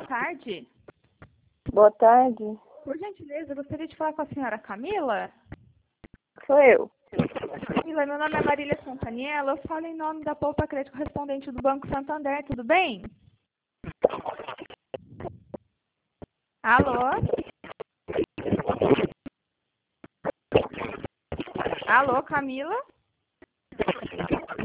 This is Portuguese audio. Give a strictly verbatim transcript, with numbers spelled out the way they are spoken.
tarde. Boa tarde. Por gentileza, eu gostaria de falar com a senhora Camila. Sou eu. Camila, meu nome é Marília Santaniela, eu falo em nome da Poupa Crédito correspondente do Banco Santander, tudo bem? Alô? Alô, Camila?